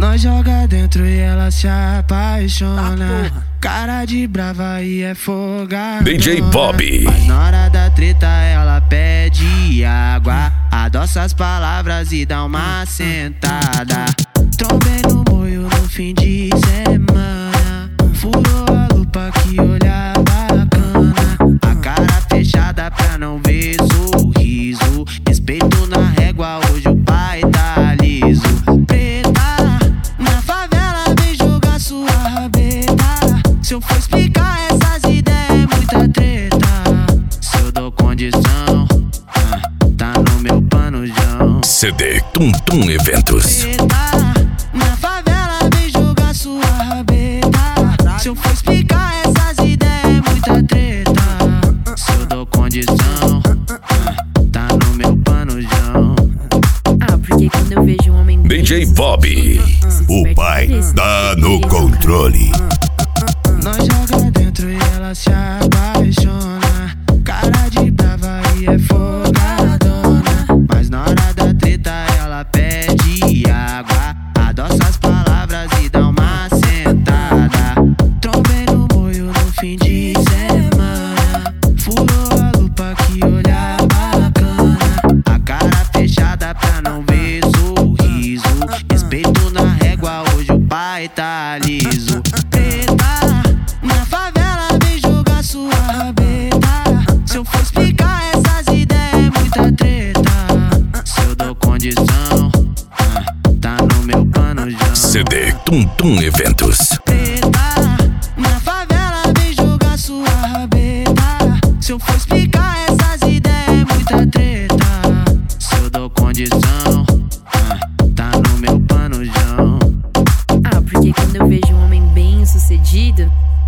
Nós joga dentro e ela se apaixona. Cara de brava e é folgada. DJ Bob. Mas na hora da treta ela pede água. Adoça as palavras e dá uma sentada. Trombei no moio no fim de semana. Furou a lupa, que olhar bacana. A cara fechada pra não ver sorriso. Respeito na régua, hoje o pai tá liso. Preta, na favela vem jogar sua rabeta. Se eu for explicar essas ideias é muita treta. Se eu dou condição, tá no meu panojão. CD Tum Tum Eventos. Na favela vem jogar sua rabeta. Se eu for explicar essas ideias é muita treta. Se eu dou condição, tá no meu panojão. Porque quando eu vejo um homem DJ Bob, o pai tá no controle. Nós joga dentro e ela se apaixona. Cara de brava e é folgadona. Mas na hora da treta ela pede água. Adoça as palavras e dá uma sentada. Trombei no moio no fim de semana. Furou a lupa, que olhar bacana. A cara fechada pra não ver sorriso. Respeito na régua, hoje o pai tá liso. Na favela vem jogar sua rabeta. Se eu for explicar essas ideias é muita treta. Se eu dou condição, tá no meu panojão. CD Tum Tum Eventos. Na favela vem jogar sua rabeta. Se eu for explicar essas ideias é muita treta. Se eu dou condição, tá no meu panojão. Porque quando eu vejo um homem bem sucedido,